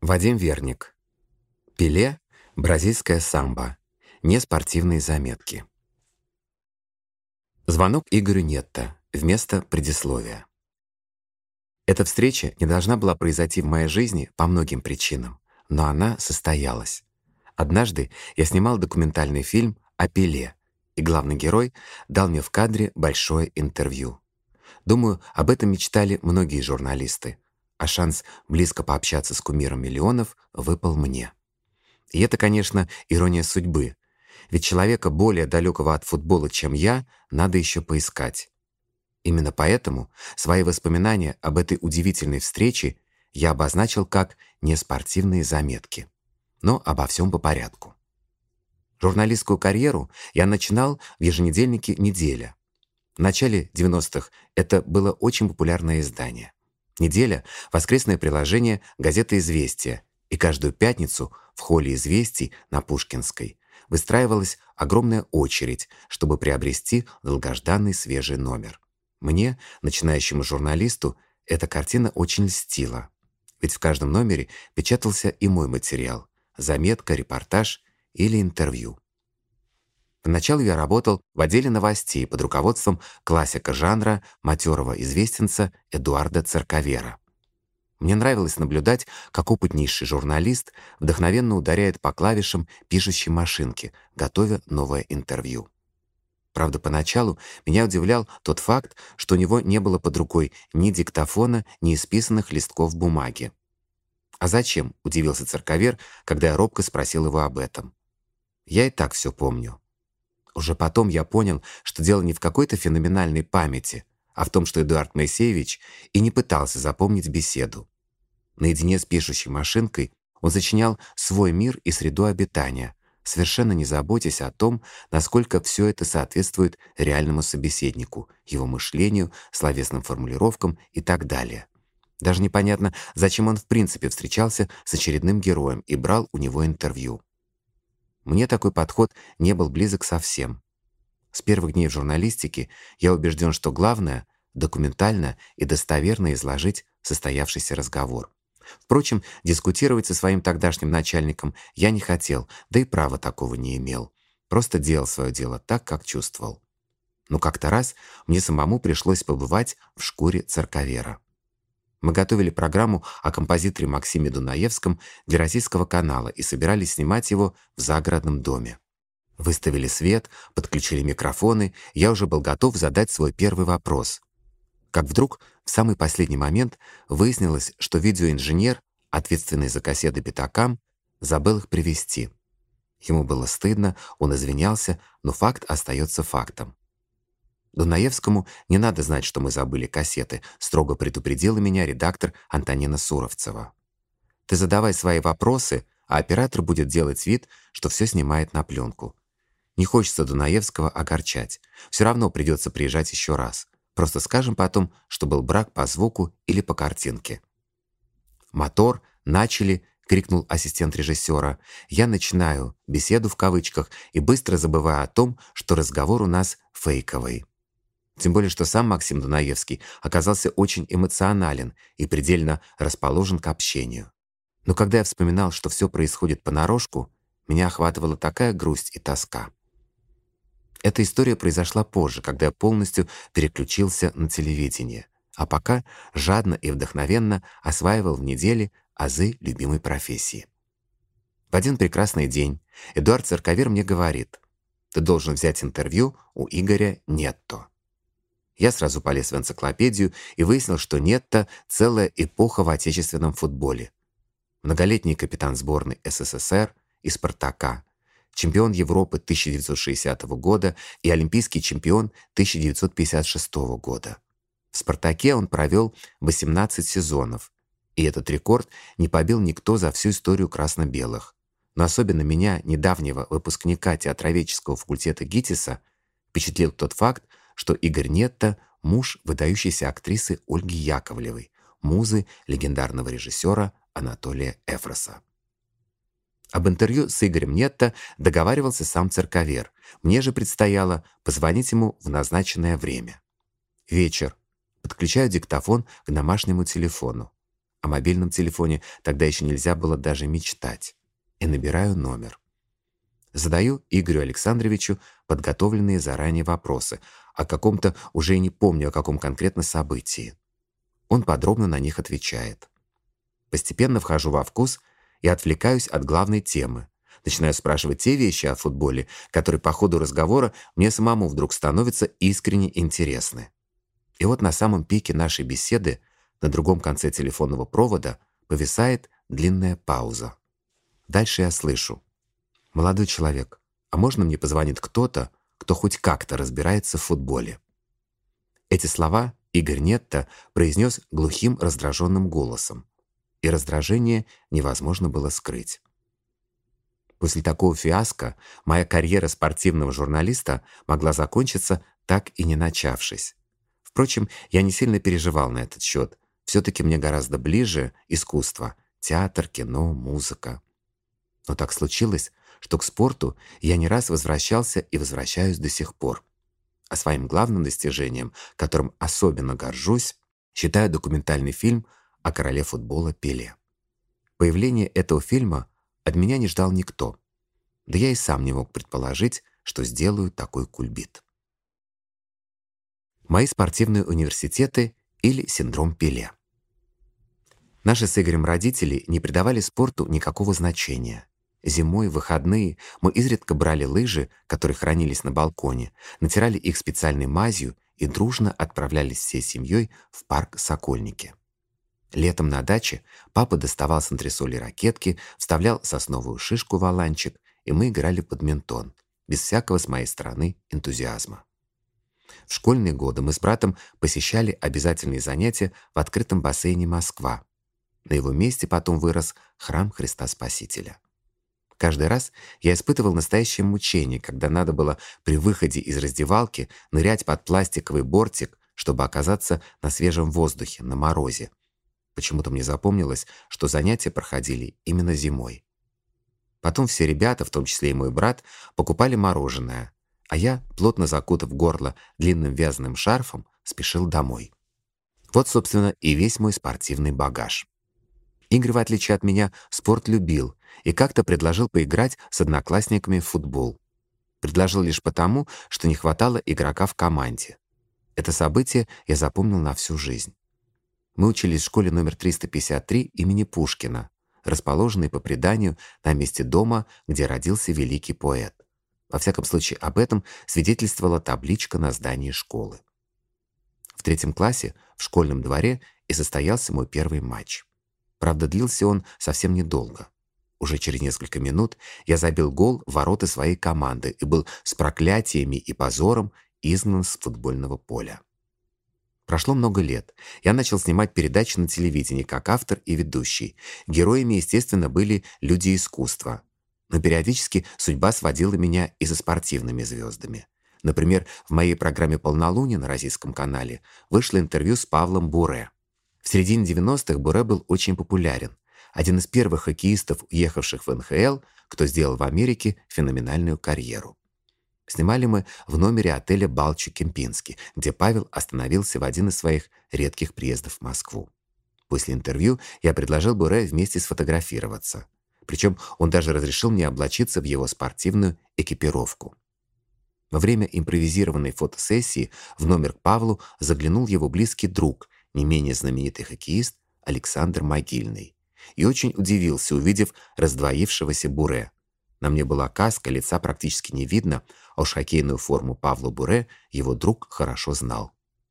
Вадим Верник. Пеле, бразильская самбо. Неспортивные заметки. Звонок Игорю Нетто вместо предисловия. Эта встреча не должна была произойти в моей жизни по многим причинам, но она состоялась. Однажды я снимал документальный фильм о Пеле, и главный герой дал мне в кадре большое интервью. Думаю, об этом мечтали многие журналисты, а шанс близко пообщаться с кумиром миллионов выпал мне. И это, конечно, ирония судьбы, ведь человека более далекого от футбола, чем я, надо еще поискать. Именно поэтому свои воспоминания об этой удивительной встрече я обозначил как неспортивные заметки. Но обо всем по порядку. Журналистскую карьеру я начинал в еженедельнике «Неделя». В начале 90-х это было очень популярное издание. «Неделя» — воскресное приложение газеты «Известия», и каждую пятницу в холле «Известий» на Пушкинской выстраивалась огромная очередь, чтобы приобрести долгожданный свежий номер. Мне, начинающему журналисту, эта картина очень льстила. Ведь в каждом номере печатался и мой материал — заметка, репортаж или интервью. Поначалу я работал в отделе новостей под руководством классика жанра, матерого известенца Эдуарда Церковера. Мне нравилось наблюдать, как опытнейший журналист вдохновенно ударяет по клавишам пишущей машинки, готовя новое интервью. Правда, поначалу меня удивлял тот факт, что у него не было под рукой ни диктофона, ни исписанных листков бумаги. «А зачем?» — удивился Церковер, когда я робко спросил его об этом. «Я и так все помню». Уже потом я понял, что дело не в какой-то феноменальной памяти, а в том, что Эдуард Моисеевич и не пытался запомнить беседу. Наедине с пишущей машинкой он сочинял свой мир и среду обитания, совершенно не заботясь о том, насколько все это соответствует реальному собеседнику, его мышлению, словесным формулировкам и так далее. Даже непонятно, зачем он в принципе встречался с очередным героем и брал у него интервью. Мне такой подход не был близок совсем. С первых дней в журналистике я убежден, что главное — документально и достоверно изложить состоявшийся разговор. Впрочем, дискутировать со своим тогдашним начальником я не хотел, да и права такого не имел. Просто делал свое дело так, как чувствовал. Но как-то раз мне самому пришлось побывать в шкуре Церковера. Мы готовили программу о композиторе Максиме Дунаевском для Российского канала и собирались снимать его в загородном доме. Выставили свет, подключили микрофоны, я уже был готов задать свой первый вопрос. Как вдруг в самый последний момент выяснилось, что видеоинженер, ответственный за кассеты пятакам, забыл их привезти. Ему было стыдно, он извинялся, но факт остается фактом. Дунаевскому не надо знать, что мы забыли кассеты, строго предупредила меня редактор Антонина Суровцева. Ты задавай свои вопросы, а оператор будет делать вид, что все снимает на пленку. Не хочется Дунаевского огорчать. Все равно придется приезжать еще раз. Просто скажем потом, что был брак по звуку или по картинке. «Мотор, начали!» — крикнул ассистент режиссера. Я начинаю беседу в кавычках и быстро забываю о том, что разговор у нас фейковый. Тем более, что сам Максим Дунаевский оказался очень эмоционален и предельно расположен к общению. Но когда я вспоминал, что все происходит понарошку, меня охватывала такая грусть и тоска. Эта история произошла позже, когда я полностью переключился на телевидение, а пока жадно и вдохновенно осваивал в неделе азы любимой профессии. В один прекрасный день Эдуард Церковер мне говорит: «Ты должен взять интервью у Игоря Нетто». Я сразу полез в энциклопедию и выяснил, что Нетто — целая эпоха в отечественном футболе. Многолетний капитан сборной СССР и «Спартака», чемпион Европы 1960 года и олимпийский чемпион 1956 года. В «Спартаке» он провел 18 сезонов, и этот рекорд не побил никто за всю историю красно-белых. Но особенно меня, недавнего выпускника театроведческого факультета ГИТИСа, впечатлил тот факт, что Игорь Нетто — муж выдающейся актрисы Ольги Яковлевой, музы легендарного режиссера Анатолия Эфроса. Об интервью с Игорем Нетто договаривался сам Церковер. Мне же предстояло позвонить ему в назначенное время. Вечер. Подключаю диктофон к домашнему телефону. О мобильном телефоне тогда еще нельзя было даже мечтать. И набираю номер. Задаю Игорю Александровичу подготовленные заранее вопросы о каком-то, уже и не помню, о каком конкретно событии. Он подробно на них отвечает. Постепенно вхожу во вкус и отвлекаюсь от главной темы. Начинаю спрашивать те вещи о футболе, которые по ходу разговора мне самому вдруг становятся искренне интересны. И вот на самом пике нашей беседы на другом конце телефонного провода повисает длинная пауза. Дальше я слышу: «Молодой человек, а можно мне позвонит кто-то, кто хоть как-то разбирается в футболе?» Эти слова Игорь Нетто произнес глухим раздраженным голосом, и раздражение невозможно было скрыть. После такого фиаско моя карьера спортивного журналиста могла закончиться, так и не начавшись. Впрочем, я не сильно переживал на этот счет. Все-таки мне гораздо ближе искусство: театр, кино, музыка. Но так случилось, что к спорту я не раз возвращался и возвращаюсь до сих пор. А своим главным достижением, которым особенно горжусь, считаю документальный фильм о короле футбола Пеле. Появление этого фильма от меня не ждал никто. Да я и сам не мог предположить, что сделаю такой кульбит. Мои спортивные университеты или синдром Пеле. Наши с Игорем родители не придавали спорту никакого значения. Зимой, в выходные мы изредка брали лыжи, которые хранились на балконе, натирали их специальной мазью и дружно отправлялись всей семьей в парк Сокольники. Летом на даче папа доставал с антресолей ракетки, вставлял сосновую шишку в оланчик, и мы играли в бадминтон, без всякого с моей стороны энтузиазма. В школьные годы мы с братом посещали обязательные занятия в открытом бассейне «Москва». На его месте потом вырос храм Христа Спасителя. Каждый раз я испытывал настоящее мучение, когда надо было при выходе из раздевалки нырять под пластиковый бортик, чтобы оказаться на свежем воздухе, на морозе. Почему-то мне запомнилось, что занятия проходили именно зимой. Потом все ребята, в том числе и мой брат, покупали мороженое, а я, плотно закутав горло длинным вязаным шарфом, спешил домой. Вот, собственно, и весь мой спортивный багаж. Игорь, в отличие от меня, спорт любил и как-то предложил поиграть с одноклассниками в футбол. Предложил лишь потому, что не хватало игрока в команде. Это событие я запомнил на всю жизнь. Мы учились в школе номер 353 имени Пушкина, расположенной, по преданию, на месте дома, где родился великий поэт. Во всяком случае, об этом свидетельствовала табличка на здании школы. В 3 классе в школьном дворе и состоялся мой первый матч. Правда, длился он совсем недолго. Уже через несколько минут я забил гол в ворота своей команды и был с проклятиями и позором изгнан с футбольного поля. Прошло много лет. Я начал снимать передачи на телевидении как автор и ведущий. Героями, естественно, были люди искусства. Но периодически судьба сводила меня и со спортивными звездами. Например, в моей программе «Полнолуние» на Российском канале вышло интервью с Павлом Буре. В середине 90-х Буре был очень популярен. Один из первых хоккеистов, уехавших в НХЛ, кто сделал в Америке феноменальную карьеру. Снимали мы в номере отеля «Балчуг-Кемпински», где Павел остановился в один из своих редких приездов в Москву. После интервью я предложил Буре вместе сфотографироваться. Причем он даже разрешил мне облачиться в его спортивную экипировку. Во время импровизированной фотосессии в номер к Павлу заглянул его близкий друг, не менее знаменитый хоккеист Александр Могильный, и очень удивился, увидев раздвоившегося Буре. На мне была каска, лица практически не видно, а уж хоккейную форму Павла Буре его друг хорошо знал.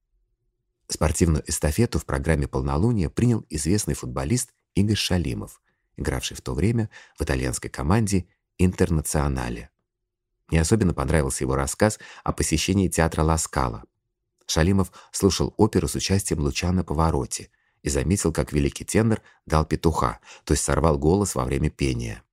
Спортивную эстафету в программе «Полнолуние» принял известный футболист Игорь Шалимов, игравший в то время в итальянской команде «Интернационале». Мне особенно понравился его рассказ о посещении театра Ла Скала. Шалимов слушал оперу с участием Лучано Паваротти и заметил, как великий тенор дал петуха, то есть сорвал голос во время пения.